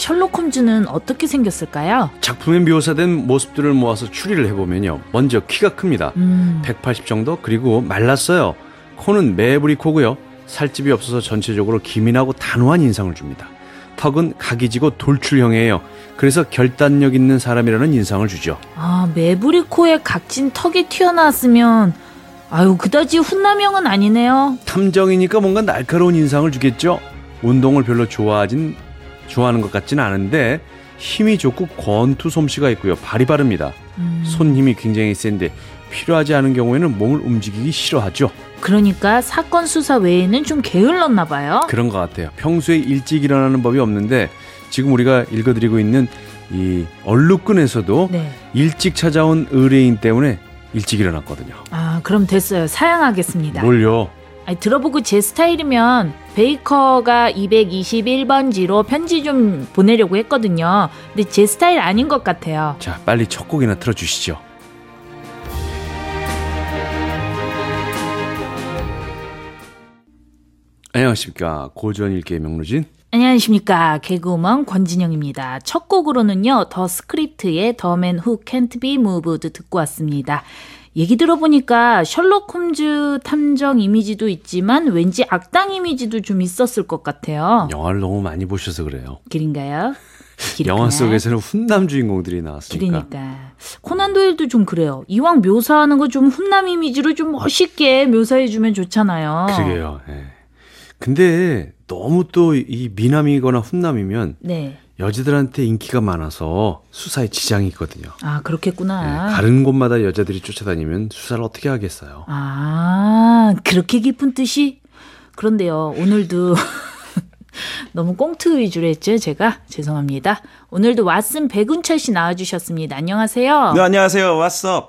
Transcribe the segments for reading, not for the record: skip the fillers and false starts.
셜록 홈즈는 어떻게 생겼을까요? 작품에 묘사된 모습들을 모아서 추리를 해보면요. 먼저 키가 큽니다. 180 정도? 그리고 말랐어요. 코는 매부리 코고요. 살집이 없어서 전체적으로 기민하고 단호한 인상을 줍니다. 턱은 각이 지고 돌출형이에요. 그래서 결단력 있는 사람이라는 인상을 주죠. 아, 매부리 코에 각진 턱이 튀어나왔으면 아유 그다지 훈남형은 아니네요. 탐정이니까 뭔가 날카로운 인상을 주겠죠. 운동을 별로 좋아하는 것 같지는 않은데 힘이 좋고 권투 솜씨가 있고요. 발이 빠릅니다. 손 힘이 굉장히 센데 필요하지 않은 경우에는 몸을 움직이기 싫어하죠. 그러니까 사건 수사 외에는 좀 게을렀나 봐요. 그런 것 같아요. 평소에 일찍 일어나는 법이 없는데 지금 우리가 읽어드리고 있는 이 얼룩끈에서도 네. 일찍 찾아온 의뢰인 때문에 일찍 일어났거든요. 아, 그럼 됐어요. 사양하겠습니다. 뭘요? 아니, 들어보고 제 스타일이면 베이커가 221번지로 편지 좀 보내려고 했거든요. 근데 제 스타일 아닌 것 같아요. 자, 빨리 첫 곡이나 틀어주시죠. 안녕하십니까. 고전일기의 명루진. 안녕하십니까. 개그우먼 권진영입니다. 첫 곡으로는요. 더 스크립트의 The Man Who Can't Be Moved 듣고 왔습니다. 얘기 들어보니까 셜록 홈즈 탐정 이미지도 있지만 왠지 악당 이미지도 좀 있었을 것 같아요. 영화를 너무 많이 보셔서 그래요. 그런가요? 영화 속에서는 훈남 주인공들이 나왔으니까. 그러니까 코난 도일도 좀 그래요. 이왕 묘사하는 거 좀 훈남 이미지로 좀 멋있게 묘사해주면 좋잖아요. 그러게요. 네. 근데 너무 또 이 미남이거나 훈남이면 네. 여자들한테 인기가 많아서 수사에 지장이 있거든요. 아, 그렇겠구나. 네, 다른 곳마다 여자들이 쫓아다니면 수사를 어떻게 하겠어요. 아, 그렇게 깊은 뜻이? 그런데요, 오늘도 너무 꽁트 위주로 했죠, 제가? 죄송합니다. 오늘도 왓슨 백운철 씨 나와주셨습니다. 안녕하세요. 네, 안녕하세요. 왓썹.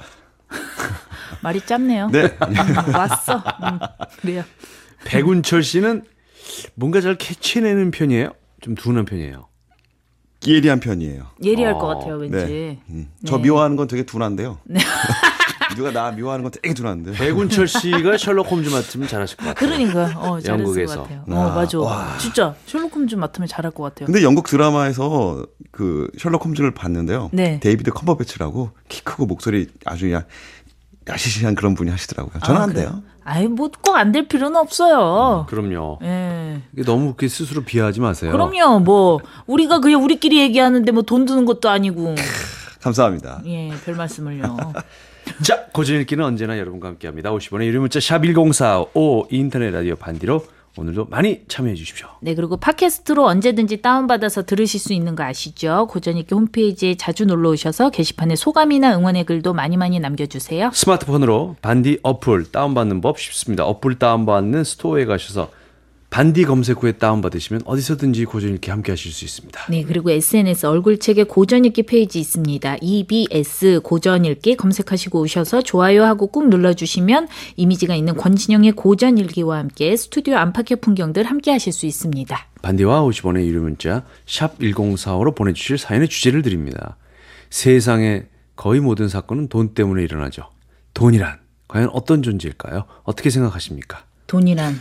말이 짧네요. 네. 왔어. 그래요. 백운철 씨는 뭔가 잘 캐치해내는 편이에요? 좀 둔한 편이에요? 예리한 편이에요. 예리할 것 같아요, 왠지. 네. 저 미워하는 건 되게 둔한데요. 네. 누가 나 미워하는 건 되게 둔한데. 백운철 씨가 셜록 홈즈 맡으면 잘하실 것 같아요. 그러니까 잘했을 것 같아요. 맞아. 와. 진짜 셜록 홈즈 맡으면 잘할 것 같아요. 근데 영국 드라마에서 그 셜록 홈즈를 봤는데요. 네. 데이비드 컴버배치라고 키 크고 목소리 아주 야시시한 그런 분이 하시더라고요. 저는 안 돼요. 아이, 뭐 꼭 안 될 필요는 없어요. 그럼요. 예. 너무 그렇게 스스로 비하하지 마세요. 그럼요. 뭐 우리가 그냥 우리끼리 얘기하는데 뭐 돈 드는 것도 아니고. 감사합니다. 예, 별 말씀을요. 자, 고전읽기는 언제나 여러분과 함께합니다. 50원의 유료 문자 샵 1045 인터넷 라디오 반디로 오늘도 많이 참여해 주십시오. 네, 그리고 팟캐스트로 언제든지 다운받아서 들으실 수 있는 거 아시죠? 고전읽기 홈페이지에 자주 놀러 오셔서 게시판에 소감이나 응원의 글도 많이 남겨주세요. 스마트폰으로 반디 어플 다운받는 법 쉽습니다. 어플 다운받는 스토어에 가셔서 반디 검색 후에 다운받으시면 어디서든지 고전읽기 함께 하실 수 있습니다. 네, 그리고 SNS 얼굴책에 고전읽기 페이지 있습니다. EBS 고전읽기 검색하시고 오셔서 좋아요하고 꾹 눌러주시면 이미지가 있는 권진영의 고전읽기와 함께 스튜디오 안팎의 풍경들 함께 하실 수 있습니다. 반디와 50원의 유료 문자 샵 1045로 보내주실 사연의 주제를 드립니다. 세상의 거의 모든 사건은 돈 때문에 일어나죠. 돈이란 과연 어떤 존재일까요? 어떻게 생각하십니까? 돈이란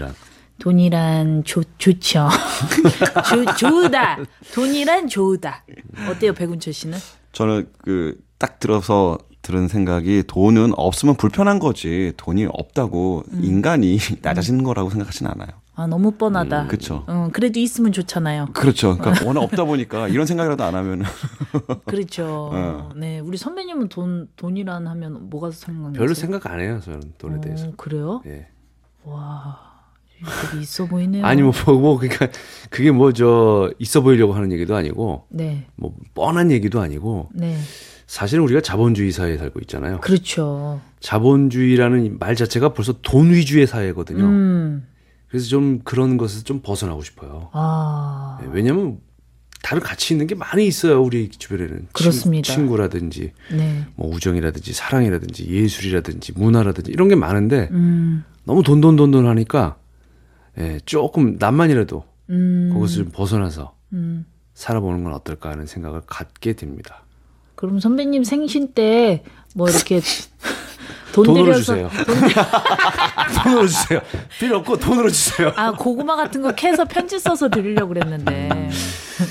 좋죠. 좋다. 돈이란 좋다. 어때요, 백운철 씨는? 저는 딱 들어서 들은 생각이 돈은 없으면 불편한 거지 돈이 없다고 인간이 낮아지는 거라고 생각하지는 않아요. 아, 너무 뻔하다. 그렇죠. 그래도 있으면 좋잖아요. 그렇죠. 그러니까 워낙 없다 보니까 이런 생각이라도 안 하면. 그렇죠. 네, 우리 선배님은 돈이란 하면 뭐가 생각나세요? 별로 생각 안 해요, 저는 돈에 대해서. 그래요? 네. 와. 되게 있어 보이네요. 아니 그러니까 그게 있어 보이려고 하는 얘기도 아니고, 네. 뭐 뻔한 얘기도 아니고, 네. 사실은 우리가 자본주의 사회에 살고 있잖아요. 그렇죠. 자본주의라는 말 자체가 벌써 돈 위주의 사회거든요. 그래서 좀 그런 것에서 좀 벗어나고 싶어요. 아. 네, 왜냐하면 다른 가치 있는 게 많이 있어요, 우리 주변에는. 그렇습니다. 친구라든지, 네. 뭐 우정이라든지, 사랑이라든지, 예술이라든지, 문화라든지 이런 게 많은데 너무 돈 하니까. 예, 조금 남만이라도 거기서 좀 벗어나서 살아보는 건 어떨까 하는 생각을 갖게 됩니다. 그럼 선배님 생신 때 뭐 이렇게 돈으로 주세요. 돈으로 주세요. 필요 없고 돈으로 주세요. 아, 고구마 같은 거 캐서 편지 써서 드리려고 그랬는데.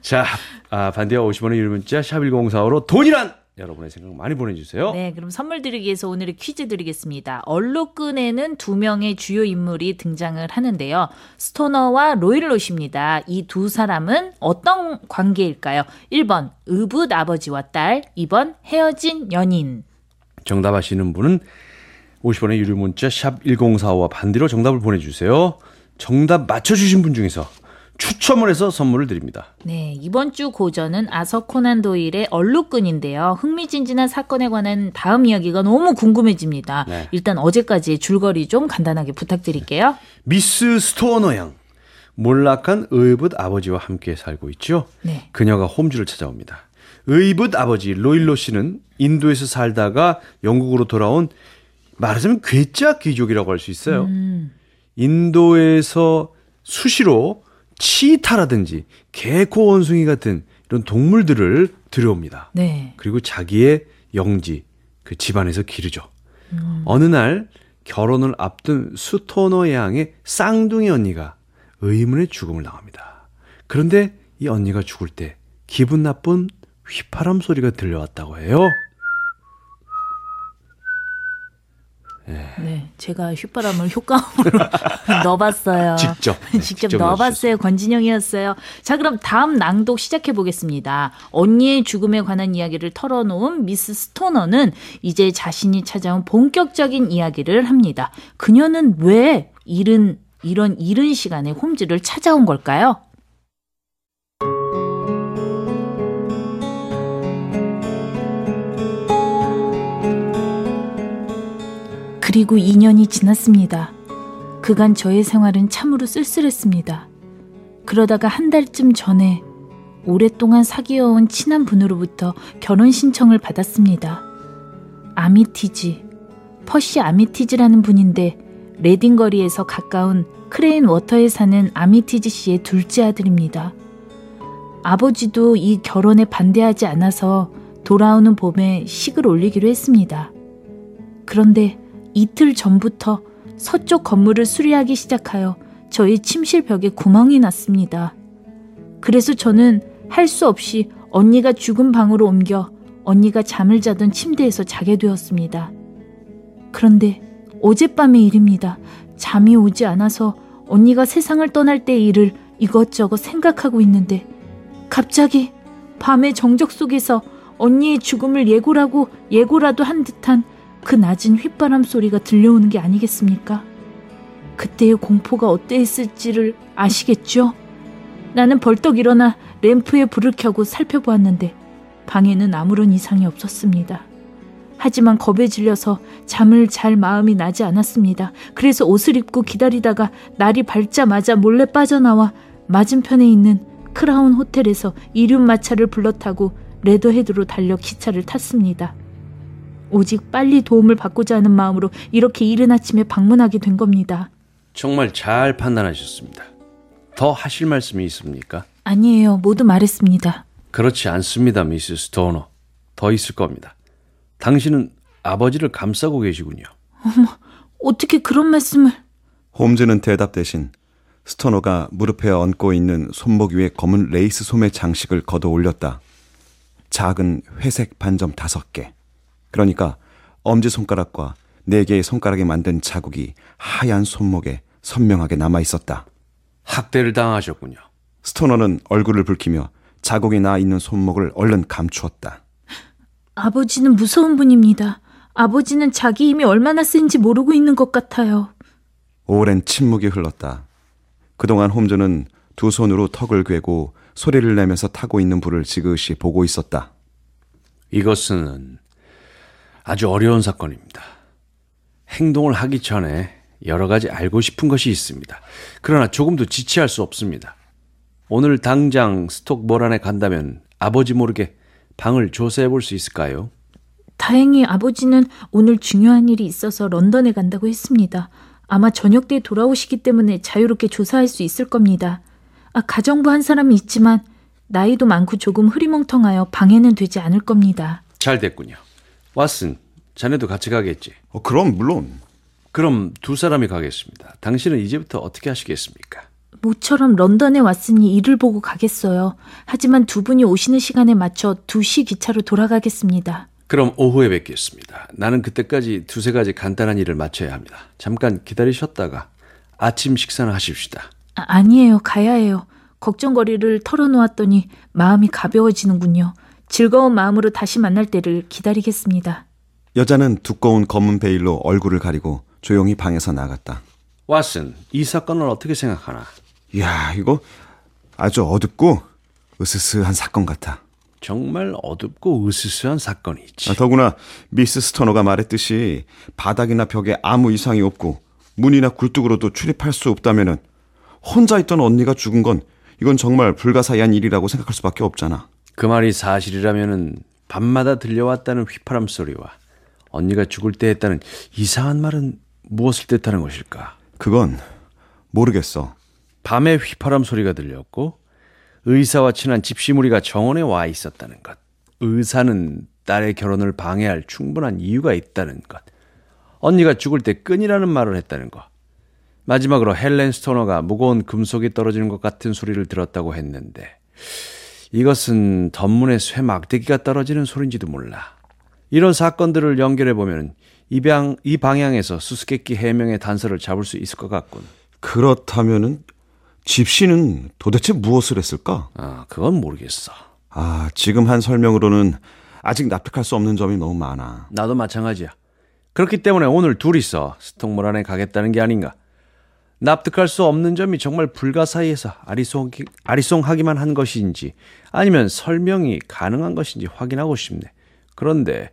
자, 반대와 50원의 유료 문자 샵1045로 돈이란 여러분의 생각 많이 보내주세요. 네, 그럼 선물 드리기 위해서 오늘의 퀴즈 드리겠습니다. 얼룩끈에는 두 명의 주요 인물이 등장을 하는데요. 스토너와 로일롯입니다. 이 두 사람은 어떤 관계일까요? 1번 의붓 아버지와 딸, 2번 헤어진 연인. 정답 아시는 분은 50원의 유료 문자 샵 1045와 반대로 정답을 보내주세요. 정답 맞춰주신 분 중에서 추첨을 해서 선물을 드립니다. 네, 이번 주 고전은 아서 코난 도일의 얼룩끈인데요. 흥미진진한 사건에 관한 다음 이야기가 너무 궁금해집니다. 네. 일단 어제까지의 줄거리 좀 간단하게 부탁드릴게요. 미스 스토너 양, 몰락한 의붓 아버지와 함께 살고 있죠. 네. 그녀가 홈즈를 찾아옵니다. 의붓 아버지 로일로 씨는 인도에서 살다가 영국으로 돌아온 말하자면 괴짜 귀족이라고 할 수 있어요. 인도에서 수시로 치타라든지 개코 원숭이 같은 이런 동물들을 들여옵니다. 네. 그리고 자기의 영지, 그 집안에서 기르죠. 어느 날 결혼을 앞둔 스토너 양의 쌍둥이 언니가 의문의 죽음을 당합니다. 그런데 이 언니가 죽을 때 기분 나쁜 휘파람 소리가 들려왔다고 해요. 네, 제가 휘바람을 효과음으로 넣어봤어요. 직접 넣어봤어요. 권진영이었어요. 자, 그럼 다음 낭독 시작해 보겠습니다. 언니의 죽음에 관한 이야기를 털어놓은 미스 스토너는 이제 자신이 찾아온 본격적인 이야기를 합니다. 그녀는 왜 이런 이른 시간에 홈즈를 찾아온 걸까요? 그리고 2년이 지났습니다. 그간 저의 생활은 참으로 쓸쓸했습니다. 그러다가 한 달쯤 전에 오랫동안 사귀어온 친한 분으로부터 결혼 신청을 받았습니다. 아미티지, 퍼시 아미티지라는 분인데 레딩 거리에서 가까운 크레인 워터에 사는 아미티지 씨의 둘째 아들입니다. 아버지도 이 결혼에 반대하지 않아서 돌아오는 봄에 식을 올리기로 했습니다. 그런데 이틀 전부터 서쪽 건물을 수리하기 시작하여 저희 침실 벽에 구멍이 났습니다. 그래서 저는 할 수 없이 언니가 죽은 방으로 옮겨 언니가 잠을 자던 침대에서 자게 되었습니다. 그런데 어젯밤의 일입니다. 잠이 오지 않아서 언니가 세상을 떠날 때의 일을 이것저것 생각하고 있는데 갑자기 밤의 정적 속에서 언니의 죽음을 예고라도 한 듯한 그 낮은 휘바람 소리가 들려오는 게 아니겠습니까? 그때의 공포가 어땠을지를 아시겠죠? 나는 벌떡 일어나 램프에 불을 켜고 살펴보았는데 방에는 아무런 이상이 없었습니다. 하지만 겁에 질려서 잠을 잘 마음이 나지 않았습니다. 그래서 옷을 입고 기다리다가 날이 밝자마자 몰래 빠져나와 맞은편에 있는 크라운 호텔에서 이륜마차를 불러 타고 레더헤드로 달려 기차를 탔습니다. 오직 빨리 도움을 받고자 하는 마음으로 이렇게 이른 아침에 방문하게 된 겁니다. 정말 잘 판단하셨습니다. 더 하실 말씀이 있습니까? 아니에요. 모두 말했습니다. 그렇지 않습니다, 미스 스토너. 더 있을 겁니다. 당신은 아버지를 감싸고 계시군요. 어머, 어떻게 그런 말씀을... 홈즈는 대답 대신 스토너가 무릎에 얹고 있는 손목 위에 검은 레이스 소매 장식을 걷어 올렸다. 작은 회색 반점 5개. 그러니까 엄지손가락과 4개의 손가락에 만든 자국이 하얀 손목에 선명하게 남아있었다. 학대를 당하셨군요. 스토너는 얼굴을 붉히며 자국이 나 있는 손목을 얼른 감추었다. 아버지는 무서운 분입니다. 아버지는 자기 힘이 얼마나 센지 모르고 있는 것 같아요. 오랜 침묵이 흘렀다. 그동안 홈즈는 두 손으로 턱을 괴고 소리를 내면서 타고 있는 불을 지그시 보고 있었다. 이것은 아주 어려운 사건입니다. 행동을 하기 전에 여러 가지 알고 싶은 것이 있습니다. 그러나 조금도 지체할 수 없습니다. 오늘 당장 스톡모란에 간다면 아버지 모르게 방을 조사해 볼 수 있을까요? 다행히 아버지는 오늘 중요한 일이 있어서 런던에 간다고 했습니다. 아마 저녁 때 돌아오시기 때문에 자유롭게 조사할 수 있을 겁니다. 가정부 한 사람이 있지만 나이도 많고 조금 흐리멍텅하여 방해는 되지 않을 겁니다. 잘 됐군요. 왓슨, 자네도 같이 가겠지? 그럼 물론. 그럼 두 사람이 가겠습니다. 당신은 이제부터 어떻게 하시겠습니까? 모처럼 런던에 왔으니 일을 보고 가겠어요. 하지만 두 분이 오시는 시간에 맞춰 2시 기차로 돌아가겠습니다. 그럼 오후에 뵙겠습니다. 나는 그때까지 두세 가지 간단한 일을 마쳐야 합니다. 잠깐 기다리셨다가 아침 식사는 하십시다. 아니에요. 가야 해요. 걱정거리를 털어놓았더니 마음이 가벼워지는군요. 즐거운 마음으로 다시 만날 때를 기다리겠습니다. 여자는 두꺼운 검은 베일로 얼굴을 가리고 조용히 방에서 나갔다. 왓슨, 이 사건을 어떻게 생각하나? 이야, 이거 아주 어둡고 으스스한 사건 같아. 정말 어둡고 으스스한 사건이지. 더구나 미스 스토너가 말했듯이 바닥이나 벽에 아무 이상이 없고 문이나 굴뚝으로도 출입할 수 없다면은 혼자 있던 언니가 죽은 건 이건 정말 불가사의한 일이라고 생각할 수밖에 없잖아. 그 말이 사실이라면은 밤마다 들려왔다는 휘파람 소리와 언니가 죽을 때 했다는 이상한 말은 무엇을 뜻하는 것일까? 그건 모르겠어. 밤에 휘파람 소리가 들렸고 의사와 친한 집시 무리가 정원에 와 있었다는 것. 의사는 딸의 결혼을 방해할 충분한 이유가 있다는 것. 언니가 죽을 때 끈이라는 말을 했다는 것. 마지막으로 헬렌 스토너가 무거운 금속이 떨어지는 것 같은 소리를 들었다고 했는데 이것은 덧문에 쇠 막대기가 떨어지는 소리인지도 몰라. 이런 사건들을 연결해보면 이 방향에서 수수께끼 해명의 단서를 잡을 수 있을 것 같군. 그렇다면은 집시는 도대체 무엇을 했을까? 그건 모르겠어. 지금 한 설명으로는 아직 납득할 수 없는 점이 너무 많아. 나도 마찬가지야. 그렇기 때문에 오늘 둘이서 스톡몰 안에 가겠다는 게 아닌가. 납득할 수 없는 점이 정말 불가사의해서 아리송하기만 한 것인지 아니면 설명이 가능한 것인지 확인하고 싶네. 그런데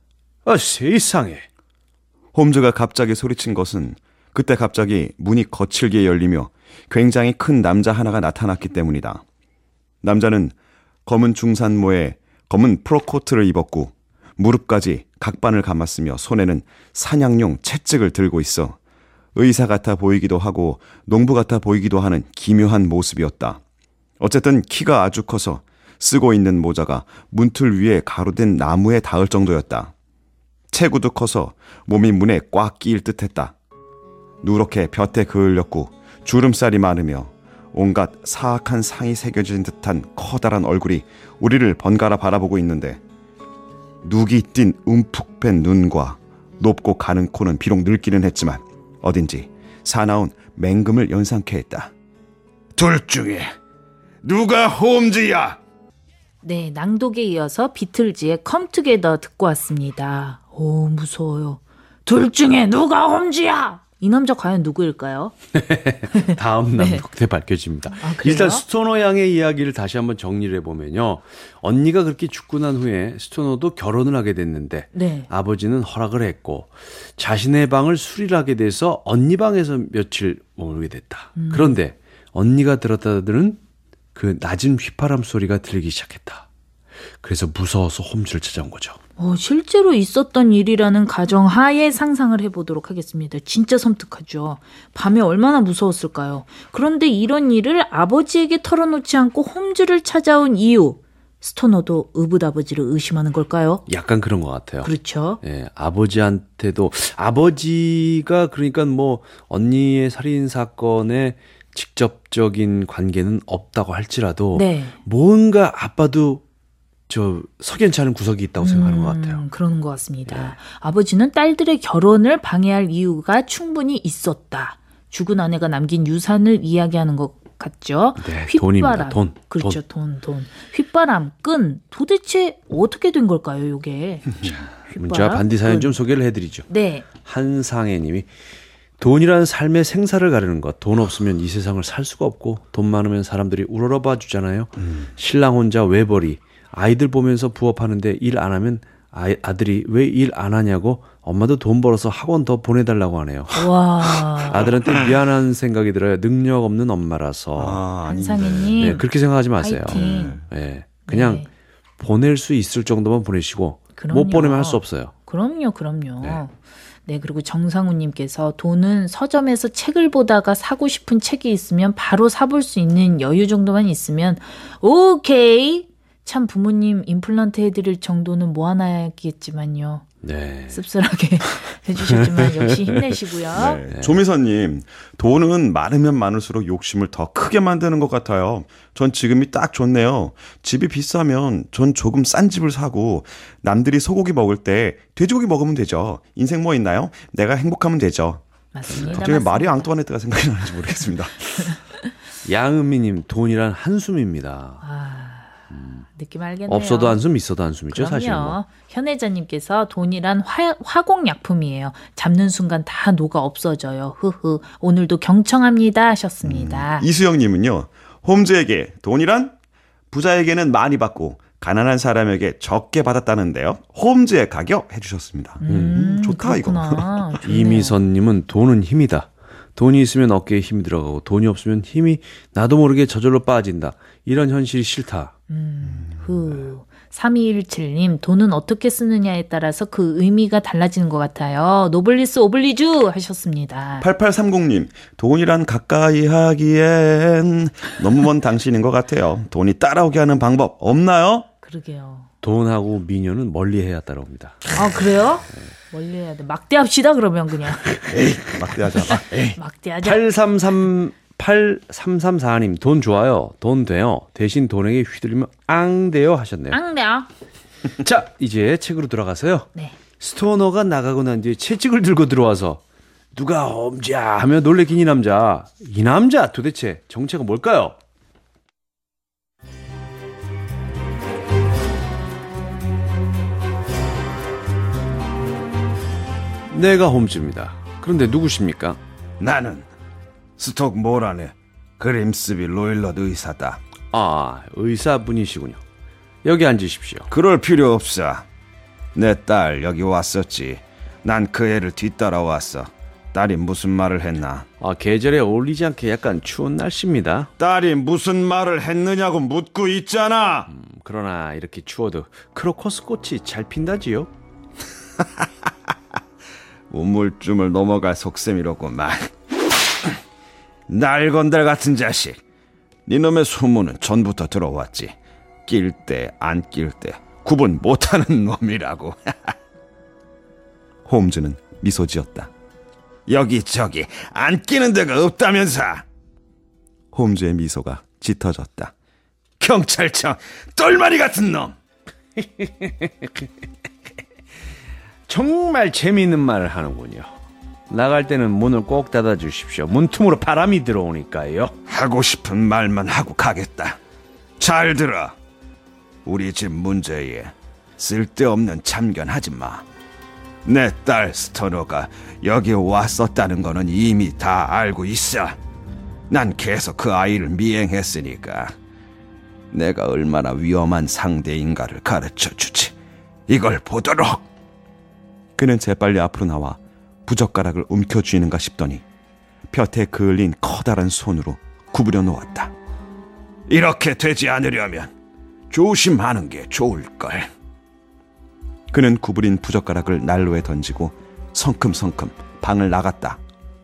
세상에. 홈즈가 갑자기 소리친 것은 그때 갑자기 문이 거칠게 열리며 굉장히 큰 남자 하나가 나타났기 때문이다. 남자는 검은 중산모에 검은 프로코트를 입었고 무릎까지 각반을 감았으며 손에는 사냥용 채찍을 들고 있어 의사 같아 보이기도 하고 농부 같아 보이기도 하는 기묘한 모습이었다. 어쨌든 키가 아주 커서 쓰고 있는 모자가 문틀 위에 가로된 나무에 닿을 정도였다. 체구도 커서 몸이 문에 꽉 끼일 듯했다. 누렇게 볕에 그을렸고 주름살이 많으며 온갖 사악한 상이 새겨진 듯한 커다란 얼굴이 우리를 번갈아 바라보고 있는데 누기 띈 움푹 뺀 눈과 높고 가는 코는 비록 늙기는 했지만 어딘지 사나운 맹금을 연상케 했다. 둘 중에 누가 홈즈야? 네, 낭독에 이어서 비틀즈의 Come Together 듣고 왔습니다. 오, 무서워요. 둘 중에 누가 홈즈야? 이 남자 과연 누구일까요? 다음 낭독 때 밝혀집니다. 일단 스토너 양의 이야기를 다시 한번 정리를 해보면요. 언니가 그렇게 죽고 난 후에 스토너도 결혼을 하게 됐는데 아버지는 허락을 했고 자신의 방을 수리를 하게 돼서 언니 방에서 며칠 머물게 됐다. 그런데 언니가 들었다는 그 낮은 휘파람 소리가 들리기 시작했다. 그래서 무서워서 홈즈를 찾아온 거죠. 실제로 있었던 일이라는 가정하에 상상을 해보도록 하겠습니다. 진짜 섬뜩하죠. 밤에 얼마나 무서웠을까요? 그런데 이런 일을 아버지에게 털어놓지 않고 홈즈를 찾아온 이유, 스토너도 의붓아버지를 의심하는 걸까요? 약간 그런 것 같아요. 그렇죠. 예, 아버지한테도 아버지가 그러니까 뭐 언니의 살인 사건에 직접적인 관계는 없다고 할지라도 뭔가 아빠도 석연치 않은 구석이 있다고 생각하는 것 같아요. 그러는 것 같습니다. 아버지는 딸들의 결혼을 방해할 이유가 충분히 있었다. 죽은 아내가 남긴 유산을 이야기하는 것 같죠. 네, 돈입니다. 돈. 그렇죠. 돈. 휘바람, 끈. 도대체 어떻게 된 걸까요, 이게? 문자 반디 사연 좀 소개를 해드리죠. 네. 한상혜 님이 돈이라는 삶의 생사를 가르는 것. 돈 없으면 이 세상을 살 수가 없고 돈 많으면 사람들이 우러러봐 주잖아요. 신랑 혼자 외벌이. 아이들 보면서 부업하는데 일 안 하면 아들이 왜 일 안 하냐고 엄마도 돈 벌어서 학원 더 보내달라고 하네요. 와. 아들한테 미안한 생각이 들어요. 능력 없는 엄마라서. 한상혜님. 네, 그렇게 생각하지 마세요. 네, 그냥 보낼 수 있을 정도만 보내시고 못 보내면 할 수 없어요. 그럼요. 네, 그리고 정상우님께서 돈은 서점에서 책을 보다가 사고 싶은 책이 있으면 바로 사볼 수 있는 여유 정도만 있으면 오케이. 참 부모님 임플란트 해드릴 정도는 뭐 하나겠지만요. 네. 씁쓸하게 해주셨지만 역시 힘내시고요. 네. 조미선님, 돈은 많으면 많을수록 욕심을 더 크게 만드는 것 같아요. 전 지금이 딱 좋네요. 집이 비싸면 전 조금 싼 집을 사고 남들이 소고기 먹을 때 돼지고기 먹으면 되죠. 인생 뭐 있나요? 내가 행복하면 되죠. 맞습니다. 갑자기 왜 마리 앙뚜아네트가 생각이 나는지 모르겠습니다. 양은미님, 돈이란 한숨입니다. 느낌 알겠네요. 없어도 한숨, 있어도 한숨이죠, 그럼요. 사실 뭐. 현혜자님께서 돈이란 화공약품이에요. 잡는 순간 다 녹아 없어져요. 흐흐. 오늘도 경청합니다 하셨습니다. 이수영님은요. 홈즈에게 돈이란 부자에게는 많이 받고 가난한 사람에게 적게 받았다는데요. 홈즈의 가격 해주셨습니다. 좋다 그렇구나. 이거. 좋네요. 이미선님은 돈은 힘이다. 돈이 있으면 어깨에 힘이 들어가고 돈이 없으면 힘이 나도 모르게 저절로 빠진다. 이런 현실이 싫다. 3217님, 돈은 어떻게 쓰느냐에 따라서 그 의미가 달라지는 것 같아요. 노블리스 오블리주 하셨습니다. 8830님, 돈이란 가까이 하기엔 너무 먼 당신인 것 같아요. 돈이 따라오게 하는 방법 없나요? 그러게요. 돈하고 미녀는 멀리해야 따라옵니다. 아, 그래요? 멀리 해야 돼. 막대합시다 그러면 그냥. 에이, 막대하자. 막대하자. 8334님, 돈 좋아요. 돈 돼요. 대신 돈에게 휘둘리면 앙돼요 하셨네요. 앙대요. 자, 이제 책으로 들어가서요. 네. 스토너가 나가고 난 뒤에 채찍을 들고 들어와서 누가 홈즈야 하며 놀래킨 이 남자. 이 남자 도대체 정체가 뭘까요? 내가 홈즈입니다. 그런데 누구십니까? 나는 스톡 모란의 그림스비 로일럿 의사다. 아, 의사분이시군요. 여기 앉으십시오. 그럴 필요 없어. 내 딸 여기 왔었지. 난 그 애를 뒤따라왔어. 딸이 무슨 말을 했나? 아, 계절에 어울리지 않게 약간 추운 날씨입니다. 딸이 무슨 말을 했느냐고 묻고 있잖아. 그러나 이렇게 추워도 크로커스 꽃이 잘 핀다지요? 우물쭈물 넘어갈 속셈이로구만. 날건달 같은 자식. 니놈의 소문은 전부터 들어왔지. 낄 때 안 낄 때 구분 못하는 놈이라고. 홈즈는 미소 지었다. 여기저기 안 끼는 데가 없다면서. 홈즈의 미소가 짙어졌다. 경찰청 똘마리 같은 놈. 정말 재미있는 말을 하는군요. 나갈 때는 문을 꼭 닫아주십시오. 문틈으로 바람이 들어오니까요. 하고 싶은 말만 하고 가겠다. 잘 들어. 우리 집 문제에 쓸데없는 참견하지 마. 내 딸 스토너가 여기 왔었다는 거는 이미 다 알고 있어. 난 계속 그 아이를 미행했으니까 내가 얼마나 위험한 상대인가를 가르쳐주지. 이걸 보도록. 그는 재빨리 앞으로 나와 부젓가락을 움켜쥐는가 싶더니 볕에 그을린 커다란 손으로 구부려 놓았다. 이렇게 되지 않으려면 조심하는 게 좋을걸. 그는 구부린 부젓가락을 난로에 던지고 성큼성큼 방을 나갔다.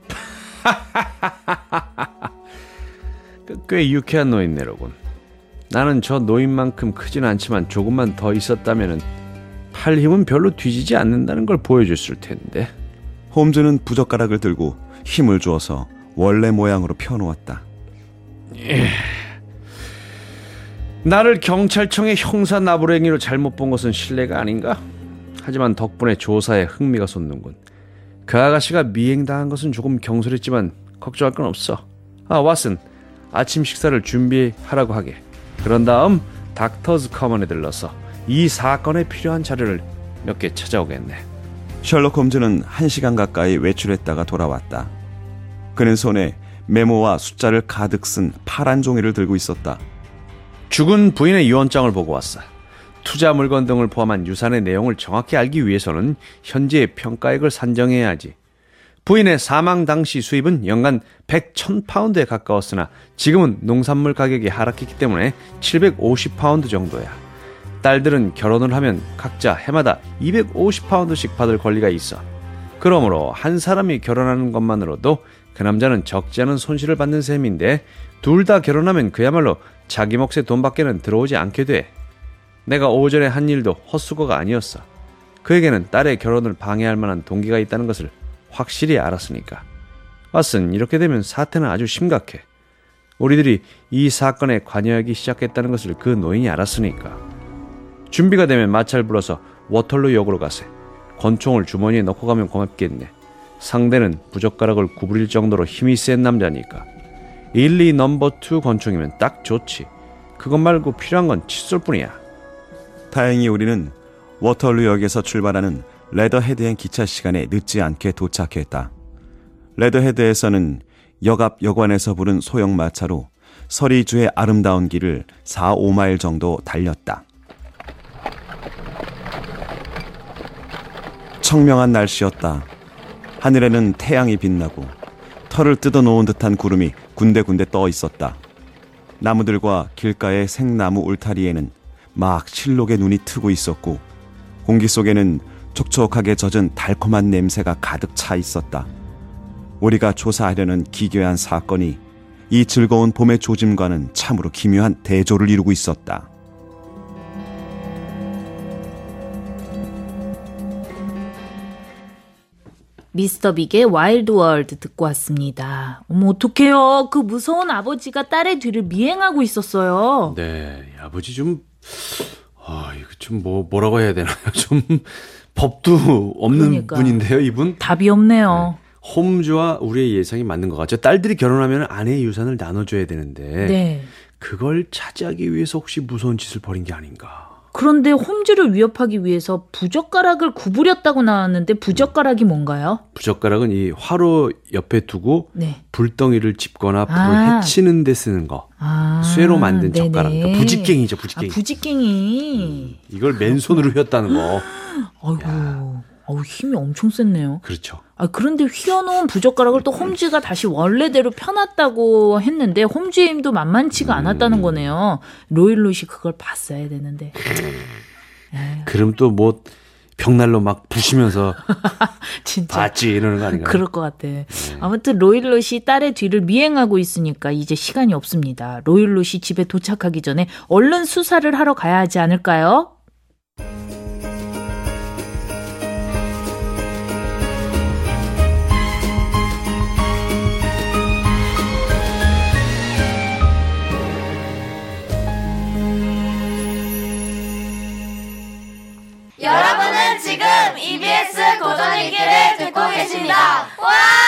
꽤 유쾌한 노인네로군. 나는 저 노인만큼 크진 않지만 조금만 더 있었다면 팔 힘은 별로 뒤지지 않는다는 걸 보여줬을 텐데. 홈즈는 부젓가락을 들고 힘을 주어서 원래 모양으로 펴놓았다. 나를 경찰청의 형사 나부랭이로 잘못 본 것은 실례가 아닌가? 하지만 덕분에 조사에 흥미가 솟는군. 그 아가씨가 미행당한 것은 조금 경솔했지만 걱정할 건 없어. 아, 왓슨, 아침 식사를 준비하라고 하게. 그런 다음 닥터즈 커먼에 들러서 이 사건에 필요한 자료를 몇 개 찾아오겠네. 셜록 홈즈는 1시간 가까이 외출했다가 돌아왔다. 그는 손에 메모와 숫자를 가득 쓴 파란 종이를 들고 있었다. 죽은 부인의 유언장을 보고 왔어. 투자 물건 등을 포함한 유산의 내용을 정확히 알기 위해서는 현재의 평가액을 산정해야 하지. 부인의 사망 당시 수입은 연간 100,000파운드에 가까웠으나 지금은 농산물 가격이 하락했기 때문에 750파운드 정도야. 딸들은 결혼을 하면 각자 해마다 250파운드씩 받을 권리가 있어. 그러므로 한 사람이 결혼하는 것만으로도 그 남자는 적지 않은 손실을 받는 셈인데 둘 다 결혼하면 그야말로 자기 몫의 돈밖에는 들어오지 않게 돼. 내가 오전에 한 일도 헛수고가 아니었어. 그에게는 딸의 결혼을 방해할 만한 동기가 있다는 것을 확실히 알았으니까. 왓슨, 이렇게 되면 사태는 아주 심각해. 우리들이 이 사건에 관여하기 시작했다는 것을 그 노인이 알았으니까. 준비가 되면 마차를 불러서 워털루 역으로 가세. 권총을 주머니에 넣고 가면 고맙겠네. 상대는 부젓가락을 구부릴 정도로 힘이 센 남자니까. 1, 2 넘버 2 권총이면 딱 좋지. 그것 말고 필요한 건 칫솔뿐이야. 다행히 우리는 워털루역에서 출발하는 레더헤드행 기차 시간에 늦지 않게 도착했다. 레더헤드에서는 역 앞 여관에서 부른 소형 마차로 서리주의 아름다운 길을 4, 5마일 정도 달렸다. 청명한 날씨였다. 하늘에는 태양이 빛나고 털을 뜯어놓은 듯한 구름이 군데군데 떠 있었다. 나무들과 길가의 생나무 울타리에는 막 실록의 눈이 트고 있었고 공기 속에는 촉촉하게 젖은 달콤한 냄새가 가득 차 있었다. 우리가 조사하려는 기괴한 사건이 이 즐거운 봄의 조짐과는 참으로 기묘한 대조를 이루고 있었다. 미스터 빅의 와일드 월드 듣고 왔습니다. 어머, 어떡해요. 그 무서운 아버지가 딸의 뒤를 미행하고 있었어요. 네, 아버지 좀, 이거 좀 뭐라고 해야 되나요? 좀 법도 없는 그러니까. 분인데요, 이분? 답이 없네요. 네. 홈즈와 우리의 예상이 맞는 것 같죠. 딸들이 결혼하면 아내의 유산을 나눠줘야 되는데 네. 그걸 차지하기 위해서 혹시 무서운 짓을 벌인 게 아닌가. 그런데 홈즈를 위협하기 위해서 부젓가락을 구부렸다고 나왔는데 부젓가락이 뭔가요? 부젓가락은 이 화로 옆에 두고 네. 불덩이를 짚거나 불을 해치는 데 쓰는 거. 쇠로 만든 네네. 젓가락. 그러니까 부직갱이죠, 부직갱이. 부직갱이. 이걸 맨손으로 휘었다는 거. 아이고, 힘이 엄청 셌네요. 그렇죠. 그런데 휘어놓은 부젓가락을 또 홈즈가 다시 원래대로 펴놨다고 했는데 홈즈의 힘도 만만치가 않았다는 거네요. 로일롯이 그걸 봤어야 되는데. 그럼 또 뭐 벽난로 막 부시면서 진짜. 봤지 이러는 거 아닌가요? 그럴 것 같아. 아무튼 로일롯이 딸의 뒤를 미행하고 있으니까 이제 시간이 없습니다. 로일롯이 집에 도착하기 전에 얼른 수사를 하러 가야 하지 않을까요? 여러분은 지금 EBS 고전일기를 듣고 계십니다. 와!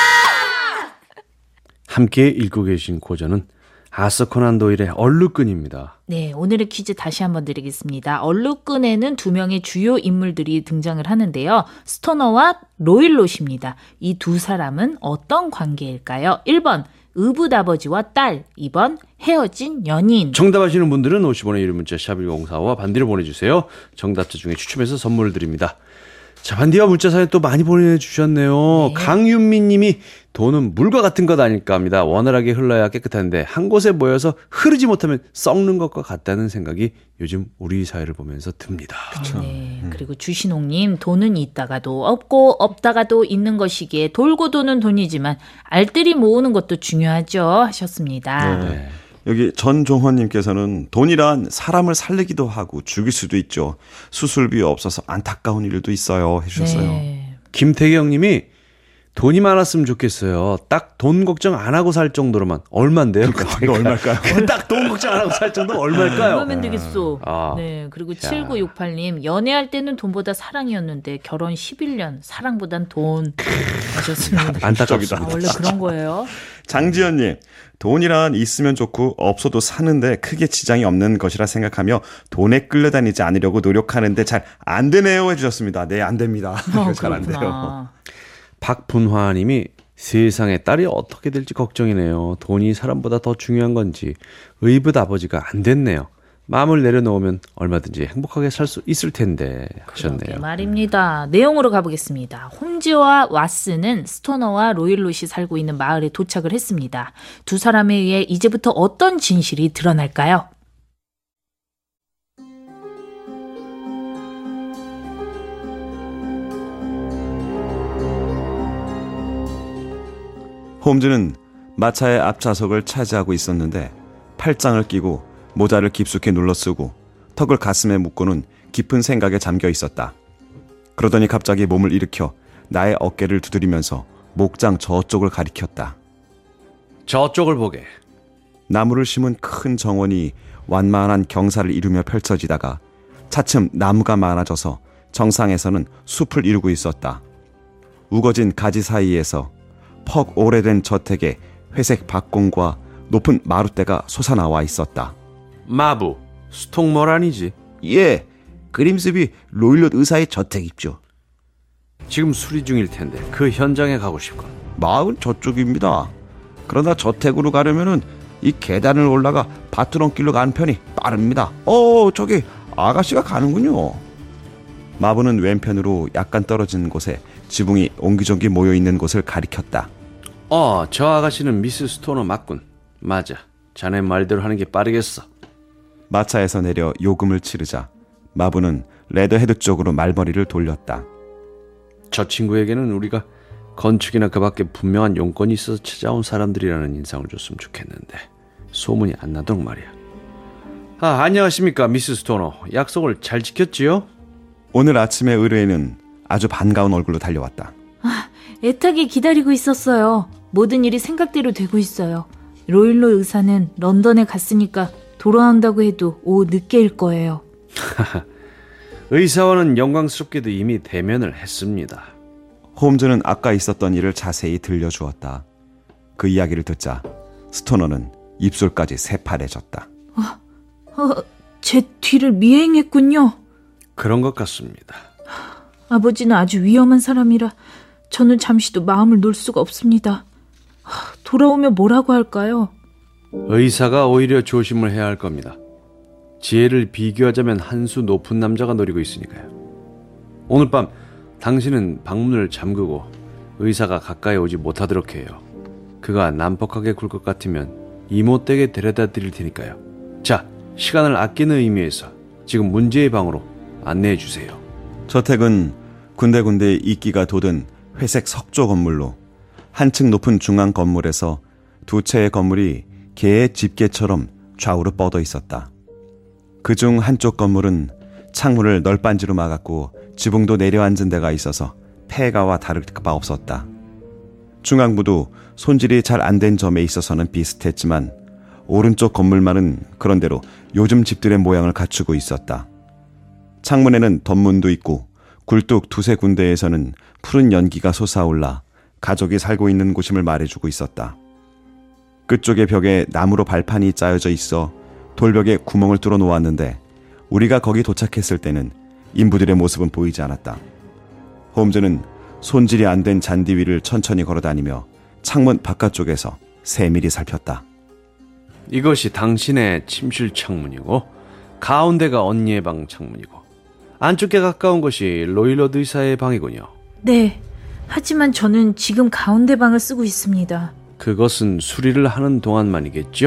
함께 읽고 계신 고전은 아서 코난 도일의 얼룩끈입니다. 네, 오늘의 퀴즈 다시 한번 드리겠습니다. 얼룩끈에는 두 명의 주요 인물들이 등장을 하는데요. 스토너와 로일롯입니다. 이 두 사람은 어떤 관계일까요? 1번 의붓아버지와 딸, 2번 헤어진 연인. 정답하시는 분들은 50원의 유료 문자 샵1045와 반디로 보내주세요. 정답자 중에 추첨해서 선물을 드립니다. 자, 반디와 문자 사연 또 많이 보내주셨네요. 네. 강윤미 님이 돈은 물과 같은 것 아닐까 합니다. 원활하게 흘러야 깨끗한데 한 곳에 모여서 흐르지 못하면 썩는 것과 같다는 생각이 요즘 우리 사회를 보면서 듭니다. 네, 그리고 주신홍님, 돈은 있다가도 없고 없다가도 있는 것이기에 돌고 도는 돈이지만 알뜰히 모으는 것도 중요하죠 하셨습니다. 네. 여기 전종헌님께서는 돈이란 사람을 살리기도 하고 죽일 수도 있죠. 수술비 없어서 안타까운 일도 있어요 해주셨어요. 네. 김태경 님이 돈이 많았으면 좋겠어요. 딱 돈 걱정 안 하고 살 정도로만. 얼만데요? 이거 얼마일까요? 딱 돈 걱정 안 하고 살 정도 얼마일까요? 얼마면 되겠어. 아. 네, 그리고 7968님, 연애할 때는 돈보다 사랑이었는데 결혼 11년 사랑보단 돈 하셨습니다. 안타깝습니다. 원래 그런 거예요. 장지연님, 돈이란 있으면 좋고 없어도 사는데 크게 지장이 없는 것이라 생각하며 돈에 끌려다니지 않으려고 노력하는데 잘 안 되네요 해주셨습니다. 네, 안 됩니다. 잘 안 돼요. 그렇구나. 박분화 님이 세상에 딸이 어떻게 될지 걱정이네요. 돈이 사람보다 더 중요한 건지 의붓 아버지가 안 됐네요. 마음을 내려놓으면 얼마든지 행복하게 살 수 있을 텐데 하셨네요. 그러게 말입니다. 내용으로 가보겠습니다. 홈즈와 왓슨은 스토너와 로일롯이 살고 있는 마을에 도착을 했습니다. 두 사람에 의해 이제부터 어떤 진실이 드러날까요? 홈즈는 마차의 앞좌석을 차지하고 있었는데 팔짱을 끼고 모자를 깊숙이 눌러 쓰고 턱을 가슴에 묶고는 깊은 생각에 잠겨 있었다. 그러더니 갑자기 몸을 일으켜 나의 어깨를 두드리면서 목장 저쪽을 가리켰다. 저쪽을 보게. 나무를 심은 큰 정원이 완만한 경사를 이루며 펼쳐지다가 차츰 나무가 많아져서 정상에서는 숲을 이루고 있었다. 우거진 가지 사이에서 퍽 오래된 저택의 회색 박공과 높은 마룻대가 솟아나와 있었다. 마부, 스톡모란이지. 예, 그림스비 로일럿 의사의 저택 입죠. 지금 수리 중일 텐데 그 현장에 가고 싶군. 마을 저쪽입니다. 그러나 저택으로 가려면은 이 계단을 올라가 바트론길로 가는 편이 빠릅니다. 저기 아가씨가 가는군요. 마부는 왼편으로 약간 떨어진 곳에 지붕이 옹기종기 모여있는 곳을 가리켰다. 저 아가씨는 미스 스토너 맞군. 맞아. 자네 말대로 하는 게 빠르겠어. 마차에서 내려 요금을 치르자 마부는 레더헤드 쪽으로 말머리를 돌렸다. 저 친구에게는 우리가 건축이나 그 밖에 분명한 용건이 있어서 찾아온 사람들이라는 인상을 줬으면 좋겠는데 소문이 안 나도록 말이야. 안녕하십니까 미스 스토너. 약속을 잘 지켰지요? 오늘 아침에 의뢰인은 아주 반가운 얼굴로 달려왔다. 애타게 기다리고 있었어요. 모든 일이 생각대로 되고 있어요. 로일로 의사는 런던에 갔으니까 돌아온다고 해도 오후 늦게일 거예요. 의사와는 영광스럽게도 이미 대면을 했습니다. 홈즈는 아까 있었던 일을 자세히 들려주었다. 그 이야기를 듣자 스토너는 입술까지 새파래졌다. 제 뒤를 미행했군요. 그런 것 같습니다. 아버지는 아주 위험한 사람이라 저는 잠시도 마음을 놓을 수가 없습니다. 돌아오면 뭐라고 할까요? 의사가 오히려 조심을 해야 할 겁니다. 지혜를 비교하자면 한 수 높은 남자가 노리고 있으니까요. 오늘 밤 당신은 방문을 잠그고 의사가 가까이 오지 못하도록 해요. 그가 난폭하게 굴 것 같으면 이모댁에 데려다 드릴 테니까요. 자, 시간을 아끼는 의미에서 지금 문제의 방으로 안내해 주세요. 저택은 군데군데 이끼가 돋은 회색 석조 건물로 한층 높은 중앙 건물에서 두 채의 건물이 개의 집게처럼 좌우로 뻗어 있었다. 그중 한쪽 건물은 창문을 널빤지로 막았고 지붕도 내려앉은 데가 있어서 폐가와 다를 바 없었다. 중앙부도 손질이 잘 안 된 점에 있어서는 비슷했지만 오른쪽 건물만은 그런대로 요즘 집들의 모양을 갖추고 있었다. 창문에는 덧문도 있고 굴뚝 두세 군데에서는 푸른 연기가 솟아올라 가족이 살고 있는 곳임을 말해주고 있었다. 끝쪽의 벽에 나무로 발판이 짜여져 있어 돌벽에 구멍을 뚫어 놓았는데 우리가 거기 도착했을 때는 인부들의 모습은 보이지 않았다. 홈즈는 손질이 안 된 잔디 위를 천천히 걸어다니며 창문 바깥쪽에서 세밀히 살폈다. 이것이 당신의 침실 창문이고 가운데가 언니의 방 창문이고 안쪽에 가까운 것이 로일럿 의사의 방이군요. 네, 하지만 저는 지금 가운데 방을 쓰고 있습니다. 그것은 수리를 하는 동안만이겠죠?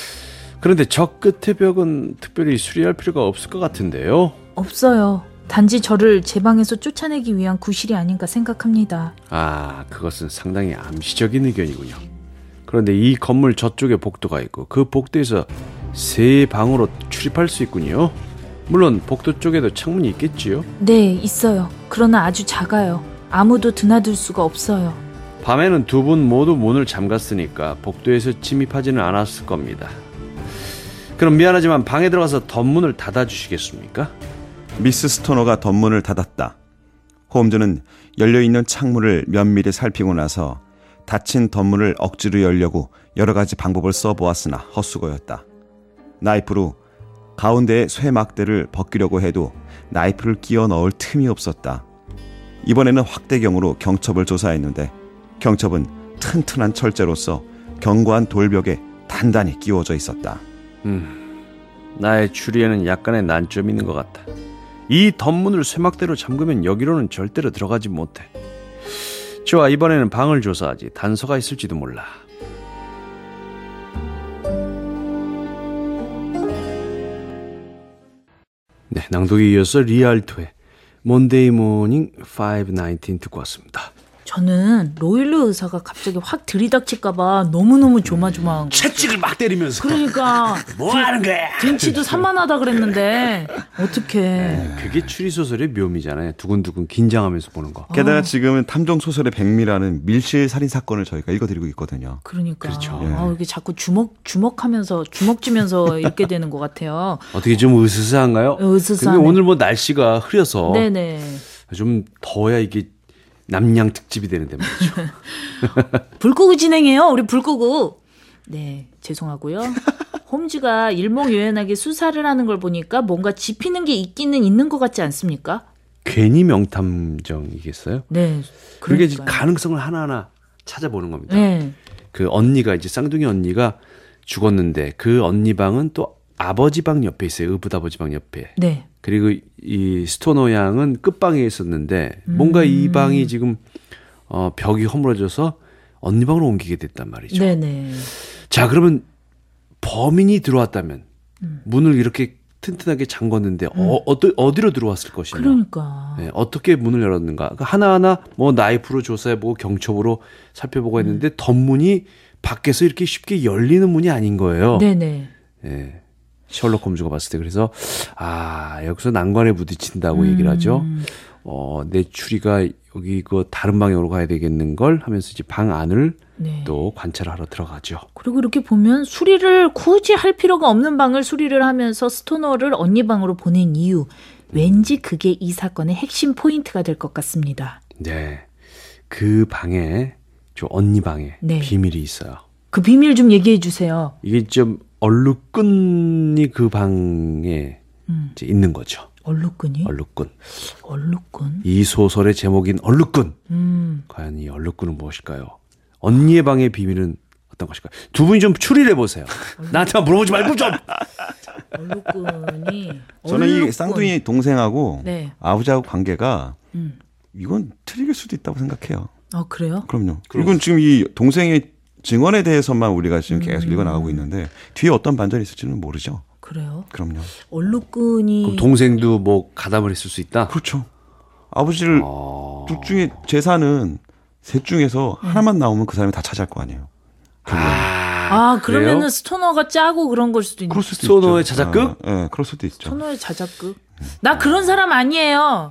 그런데 저 끝의 벽은 특별히 수리할 필요가 없을 것 같은데요? 없어요. 단지 저를 제 방에서 쫓아내기 위한 구실이 아닌가 생각합니다. 그것은 상당히 암시적인 의견이군요. 그런데 이 건물 저쪽에 복도가 있고 그 복도에서 세 방으로 출입할 수 있군요. 물론 복도 쪽에도 창문이 있겠지요? 네, 있어요. 그러나 아주 작아요. 아무도 드나들 수가 없어요. 밤에는 두 분 모두 문을 잠갔으니까 복도에서 침입하지는 않았을 겁니다. 그럼 미안하지만 방에 들어가서 덧문을 닫아주시겠습니까? 미스 스토너가 덧문을 닫았다. 홈즈는 열려있는 창문을 면밀히 살피고 나서 닫힌 덧문을 억지로 열려고 여러 가지 방법을 써보았으나 헛수고였다. 나이프로 가운데의 쇠막대를 벗기려고 해도 나이프를 끼워 넣을 틈이 없었다. 이번에는 확대경으로 경첩을 조사했는데 경첩은 튼튼한 철제로서 견고한 돌벽에 단단히 끼워져 있었다. 나의 추리에는 약간의 난점이 있는 것 같다. 이 덧문을 쇠막대로 잠그면 여기로는 절대로 들어가지 못해. 좋아, 이번에는 방을 조사하지. 단서가 있을지도 몰라. 네, 낭독에 이어서 리알토의 몬데이 모닝 519 듣고 왔습니다. 저는 로일로 의사가 갑자기 확 들이닥칠까봐 너무너무 조마조마한 거. 채찍을 막 때리면서. 그러니까 뭐 하는 거야? 등치도 산만하다 그랬는데 어떡해. 그게 추리소설의 묘미잖아요. 두근두근 긴장하면서 보는 거. 게다가 지금은 탐정 소설의 백미라는 밀실 살인 사건을 저희가 읽어드리고 있거든요. 그러니까. 그렇죠. 이게 자꾸 주먹하면서 주먹 쥐면서 읽게 되는 것 같아요. 어떻게 좀 으스스한가요? 으스스하네. 근데 오늘 뭐 날씨가 흐려서 네네. 좀 더워야 이게 남양 특집이 되는데 말이죠. 불 끄고 진행해요. 우리 불 끄고. 네, 죄송하고요. 홈즈가 일목요연하게 수사를 하는 걸 보니까 뭔가 짚히는 게 있기는 있는 것 같지 않습니까? 괜히 명탐정이겠어요? 네. 그게 그러니까요. 가능성을 하나하나 찾아보는 겁니다. 네. 그 언니가 이제 쌍둥이 언니가 죽었는데 그 언니 방은 또 아버지 방 옆에 있어요. 의붓아버지 방 옆에. 네. 그리고 이 스토너 양은 끝방에 있었는데 뭔가 이 방이 지금 벽이 허물어져서 언니 방으로 옮기게 됐단 말이죠. 네네. 자, 그러면 범인이 들어왔다면 문을 이렇게 튼튼하게 잠궜는데 어디로 들어왔을 것이냐. 그러니까. 네, 어떻게 문을 열었는가. 그러니까 하나하나 뭐 나이프로 조사해보고 경첩으로 살펴보고 했는데 덧문이 밖에서 이렇게 쉽게 열리는 문이 아닌 거예요. 네네. 네. 셜록 홈즈가 봤을 때 그래서 여기서 난관에 부딪힌다고 얘기를 하죠. 내 추리가 여기 그 다른 방향으로 가야 되겠는 걸 하면서 이제 방 안을 네. 또 관찰하러 들어가죠. 그리고 이렇게 보면 수리를 굳이 할 필요가 없는 방을 수리를 하면서 스토너를 언니 방으로 보낸 이유. 왠지 그게 이 사건의 핵심 포인트가 될 것 같습니다. 네. 그 방에, 저 언니 방에 네. 비밀이 있어요. 그 비밀 좀 얘기해 주세요. 이게 좀 얼룩끈이 그 방에 이제 있는 거죠. 얼룩끈이? 얼룩끈. 얼룩끈? 이 소설의 제목인 얼룩끈. 과연 이 얼룩끈은 무엇일까요? 언니의 방의 비밀은 어떤 것일까요? 두 분이 좀 추리를 해보세요. 나한테만 물어보지 말고 좀. 얼룩끈이. 저는 얼룩끈. 이 쌍둥이 동생하고 네. 아버지하고 관계가 이건 틀릴 수도 있다고 생각해요. 그래요? 그럼요. 이건 지금 이 동생의 증언에 대해서만 우리가 지금 계속 읽어나가고 있는데 뒤에 어떤 반전이 있을지는 모르죠. 그래요? 그럼요. 얼룩끈이. 그럼 동생도 뭐 가담을 했을 수 있다? 그렇죠. 아버지를 둘 중에 재산은 셋 중에서 하나만 나오면 그 사람이 다 차지할 거 아니에요. 그러면은 그래요? 스토너가 짜고 그런 걸 수도 있는. 그럴 수도 스토너의 있죠. 자작극? 네, 그럴 수도 있죠. 스토너의 자작극. 나 그런 사람 아니에요.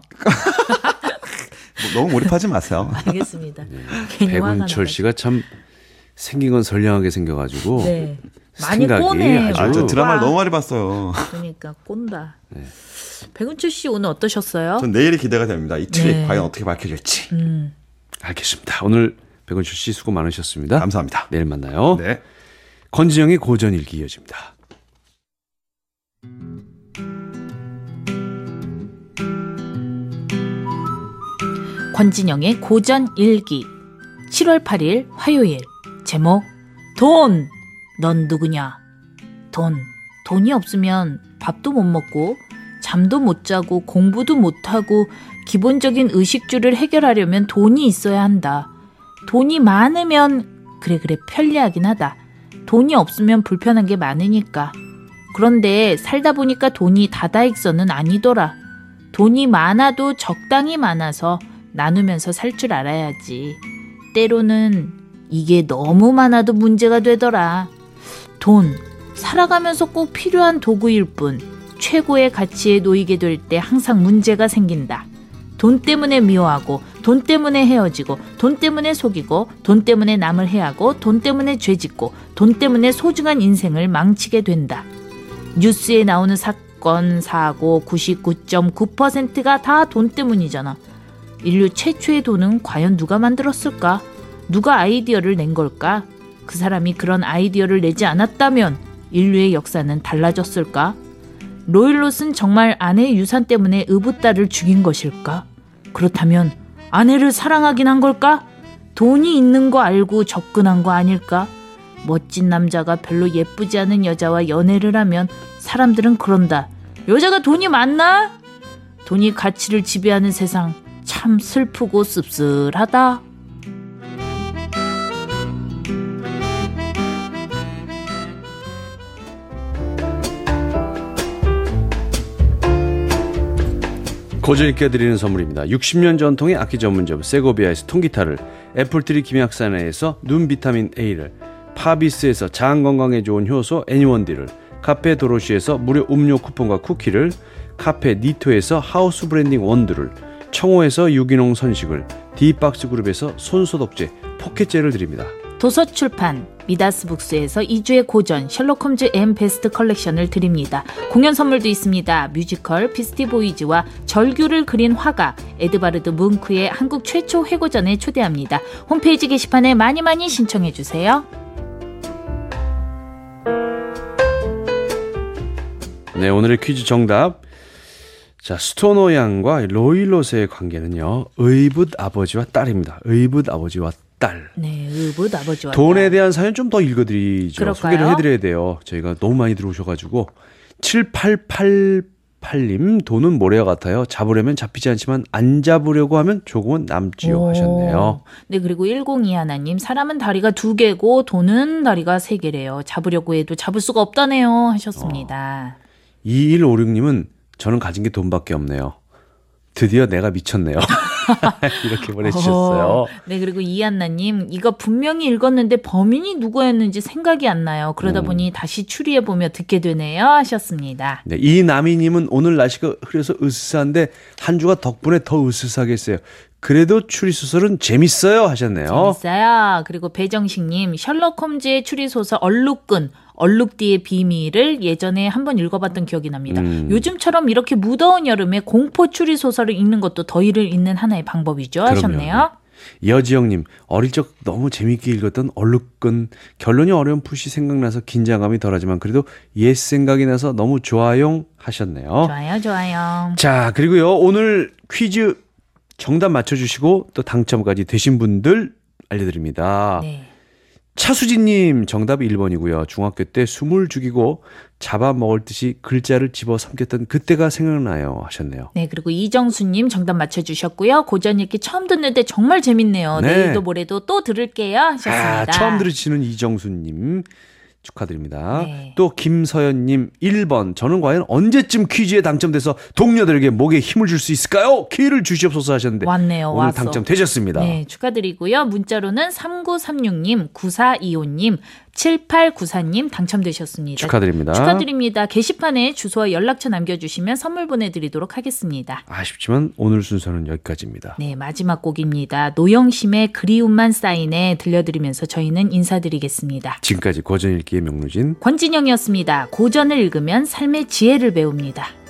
너무 몰입하지 마세요. 알겠습니다. 괜히 화가 백운철 나가지고. 씨가 참 생긴 건 선량하게 생겨가지고 네. 많이 생각이 꼬네. 아주 저 드라마를 너무 많이 봤어요. 그러니까 꼰다. 백운철 씨 오늘 어떠셨어요? 전 내일이 기대가 됩니다. 이 트윗 네. 과연 어떻게 밝혀질지. 알겠습니다. 오늘 백운철 씨 수고 많으셨습니다. 감사합니다. 내일 만나요. 네. 권진영의 고전일기 이어집니다. 권진영의 고전일기 7월 8일 화요일. 제목 돈. 넌 누구냐? 돈이 없으면 밥도 못 먹고 잠도 못 자고 공부도 못하고 기본적인 의식주를 해결하려면 돈이 있어야 한다. 돈이 많으면 그래 편리하긴 하다. 돈이 없으면 불편한 게 많으니까. 그런데 살다 보니까 돈이 다다익선은 아니더라. 돈이 많아도 적당히 많아서 나누면서 살 줄 알아야지. 때로는 이게 너무 많아도 문제가 되더라. 돈, 살아가면서 꼭 필요한 도구일 뿐 최고의 가치에 놓이게 될 때 항상 문제가 생긴다. 돈 때문에 미워하고 돈 때문에 헤어지고 돈 때문에 속이고 돈 때문에 남을 해하고 돈 때문에 죄짓고 돈 때문에 소중한 인생을 망치게 된다. 뉴스에 나오는 사건, 사고 99.9%가 다 돈 때문이잖아. 인류 최초의 돈은 과연 누가 만들었을까? 누가 아이디어를 낸 걸까? 그 사람이 그런 아이디어를 내지 않았다면 인류의 역사는 달라졌을까? 로일롯은 정말 아내의 유산 때문에 의붓딸을 죽인 것일까? 그렇다면 아내를 사랑하긴 한 걸까? 돈이 있는 거 알고 접근한 거 아닐까? 멋진 남자가 별로 예쁘지 않은 여자와 연애를 하면 사람들은 그런다. 여자가 돈이 많나? 돈이 가치를 지배하는 세상 참 슬프고 씁쓸하다. 고전있게 드리는 선물입니다. 60년 전통의 악기 전문점 세고비아에서 통기타를, 애플트리 김약사나에서 눈 비타민 A를, 파비스에서 장 건강에 좋은 효소 애니원디를, 카페 도로시에서 무료 음료 쿠폰과 쿠키를, 카페 니토에서 하우스 브랜딩 원두를, 청호에서 유기농 선식을, D박스 그룹에서 손소독제 포켓젤을 드립니다. 도서출판 미다스 북스에서 2주의 고전 셜록 홈즈 앤 베스트 컬렉션을 드립니다. 공연 선물도 있습니다. 뮤지컬 비스티 보이즈와 절규를 그린 화가 에드바르드 뭉크의 한국 최초 회고전에 초대합니다. 홈페이지 게시판에 많이 신청해 주세요. 네, 오늘의 퀴즈 정답. 자, 스토너 양과 로일롯의 관계는요, 의붓 아버지와 딸입니다. 의붓 아버지와 딸. 네, 의붓 아버지와 돈에 딸. 대한 사연 좀 더 읽어드리죠. 그럴까요? 소개를 해드려야 돼요. 저희가 너무 많이 들어오셔가지고. 7888님, 돈은 모래와 같아요. 잡으려면 잡히지 않지만 안 잡으려고 하면 조금은 남지요 하셨네요. 네, 그리고 102 하나님, 사람은 다리가 2개고 돈은 다리가 3개래요. 잡으려고 해도 잡을 수가 없다네요 하셨습니다. 2156님은 저는 가진 게 돈밖에 없네요. 드디어 내가 미쳤네요. 이렇게 보내주셨어요. 네, 그리고 이한나님, 이거 분명히 읽었는데 범인이 누구였는지 생각이 안 나요. 그러다 보니 다시 추리해보며 듣게 되네요 하셨습니다. 네, 이남희님은 오늘 날씨가 흐려서 으스스한데 한 주가 덕분에 더 으스스하겠어요. 그래도 추리소설은 재밌어요 하셨네요. 재밌어요. 그리고 배정식님, 셜록 홈즈의 추리소설 얼룩띠의 비밀을 예전에 한번 읽어봤던 기억이 납니다. 요즘처럼 이렇게 무더운 여름에 공포 추리소설을 읽는 것도 더위를 잊는 하나의 방법이죠 하셨네요. 여지영님, 어릴 적 너무 재밌게 읽었던 얼룩끈, 결론이 어렴풋이 생각나서 긴장감이 덜하지만 그래도 옛 생각이 나서 너무 좋아요 하셨네요. 좋아요. 자, 그리고요, 오늘 퀴즈 정답 맞춰주시고 또 당첨까지 되신 분들 알려드립니다. 네. 차수진님 정답 1번이고요. 중학교 때 숨을 죽이고 잡아먹을 듯이 글자를 집어 삼켰던 그때가 생각나요 하셨네요. 네, 그리고 이정수님 정답 맞춰주셨고요. 고전 읽기 처음 듣는데 정말 재밌네요. 네. 내일도 모레도 또 들을게요 하셨습니다. 처음 들으시는 이정수님 축하드립니다. 네. 또 김서연님 1번, 저는 과연 언제쯤 퀴즈에 당첨돼서 동료들에게 목에 힘을 줄 수 있을까요? 기회를 주시옵소서 하셨는데 왔네요. 오늘 왔어. 당첨되셨습니다. 네, 축하드리고요. 문자로는 3936님, 9425님, 7894님 당첨되셨습니다. 축하드립니다. 축하드립니다. 게시판에 주소와 연락처 남겨주시면 선물 보내드리도록 하겠습니다. 아쉽지만 오늘 순서는 여기까지입니다. 네, 마지막 곡입니다. 노영심의 그리움만 쌓이네 들려드리면서 저희는 인사드리겠습니다. 지금까지 고전 읽기의 명루진 권진영이었습니다. 고전을 읽으면 삶의 지혜를 배웁니다.